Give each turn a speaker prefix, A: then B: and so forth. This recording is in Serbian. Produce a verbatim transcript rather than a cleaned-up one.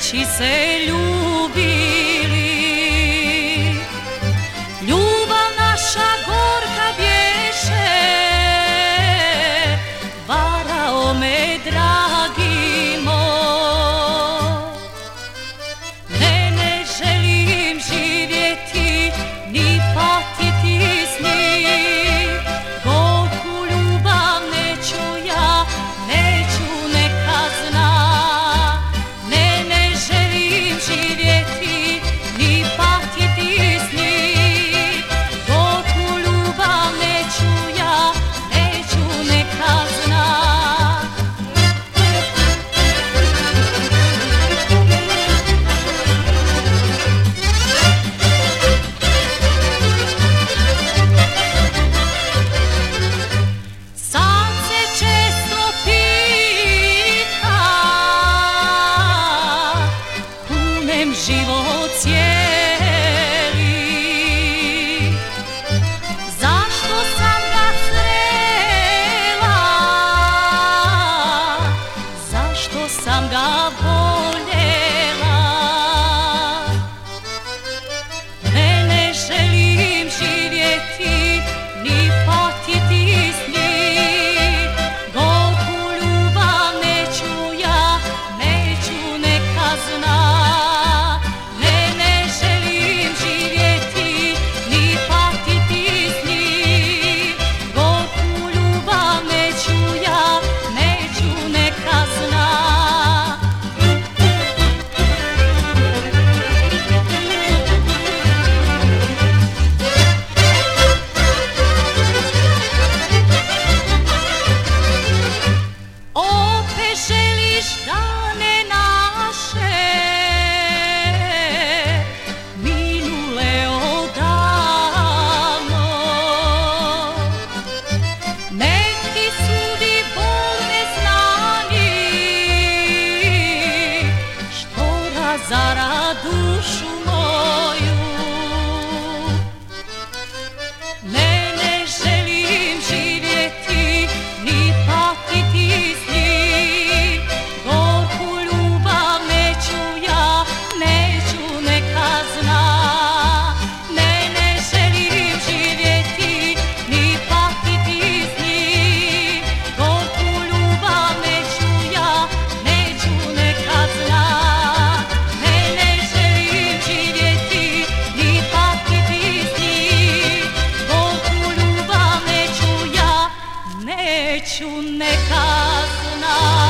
A: treći se ljubili. Ljubav naša gorka bješe, varao me dragi moj. Ne, ne želim živjeti ni patiti s njim, gorku ljubav neću ja, neću neka zna. Ne, ne želim živjeti ni patiti s njim, gorku ljubav neću ja, neću neka zna. Sad se često pita, kunem život cijeli, zašto sam ga srela, zašto sam ga voljela. Ne, ne želim živjeti ni patiti s njim, gorku ljubav neću ja, neću neka zna. Ne, ne želim živjeti ni patiti s njim, gorku ljubav neću ja, neću neka zna. Opet želiš dane naše, minule odavno. Nek ti sudi Bog neznani, što razara dušu moju. Ne, ne želim živjeti ni patiti s njim, gorku ljubav neću ja, neću neka zna. Ne, ne želim živjeti ni patiti s njim, gorku ljubav neću ja, neću neka zna. Ne, ne želim živjeti ni patiti s njim, gorku ljubav neću ja, neću neka zna.